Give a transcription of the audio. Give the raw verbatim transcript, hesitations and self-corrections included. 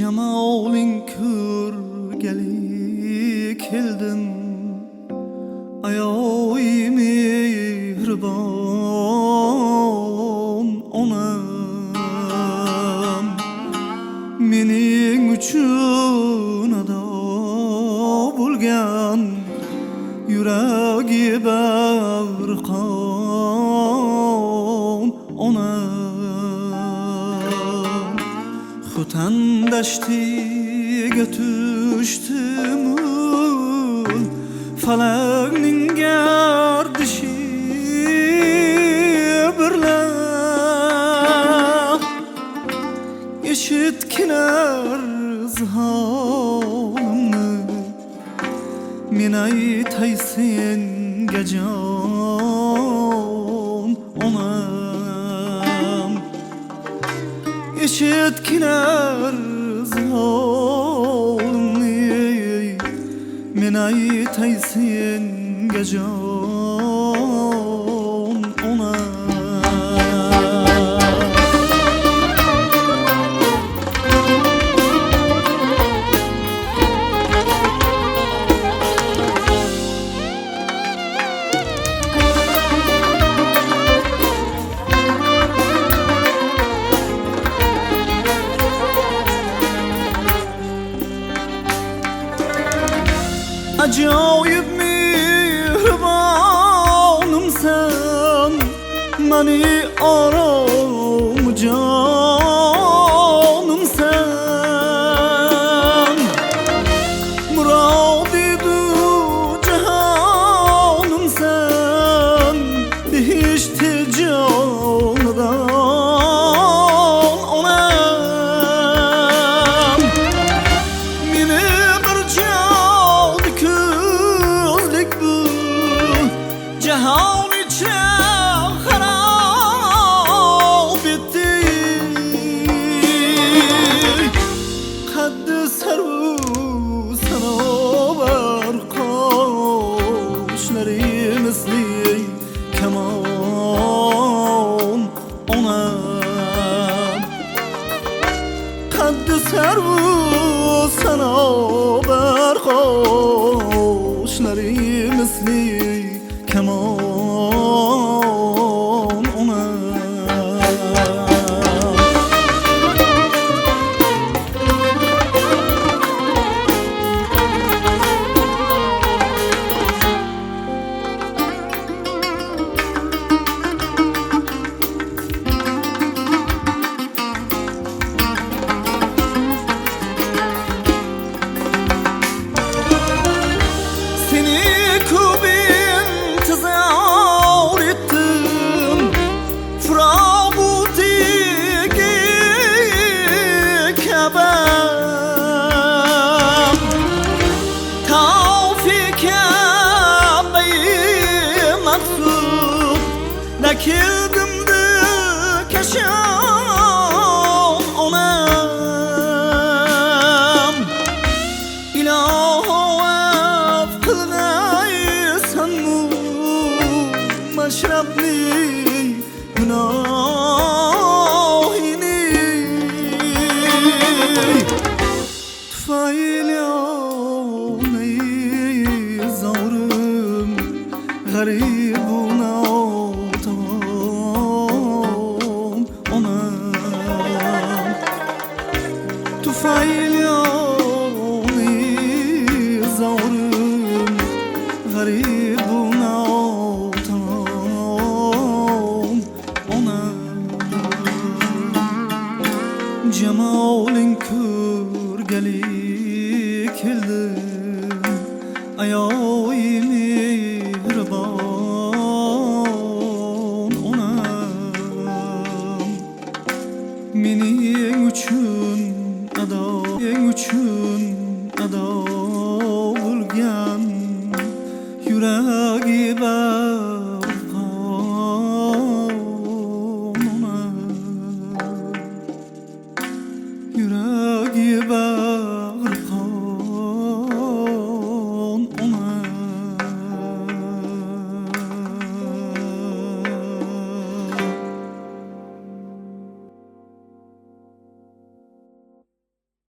Cemalin körgeli keldim, Ayağı mehriban onam. Mening uchun ado bo'lgan yuragi bag'riqon onam. Xutan dashtiga tushdim, falakning gardishi birlar eshitkinar izhorimni. Men aytay senga jon onam, eshitkinar izhorimni. Men aytay senga jon onam. Ajoyib mehribonimsan, mani orom jonimsan. Murodi du jahonimsan, behishti jonidan onam. Meni bir jodi ko'zlik bu jahon ichra xarob etdi. Qaddi sarvu sanobar qoshlari misli kamon onam. Qaddi sarvu sanobar qoshlari misli kamon onam. Seni ko'p intizor etdim, Frobutdagi kabi. Tavfika mansub da keldimdi kashon onam. Ilohim qilg'aysanmu mashrabni gunohini. Tufayli onay zorim g'arib u notom onam. Tufayli onay zorim g'arib u notom onam. Cemalin körgeli keldim, Ayağı mehriban onam. Mening uchun ado, mening uchun ado bo'lgan yuragi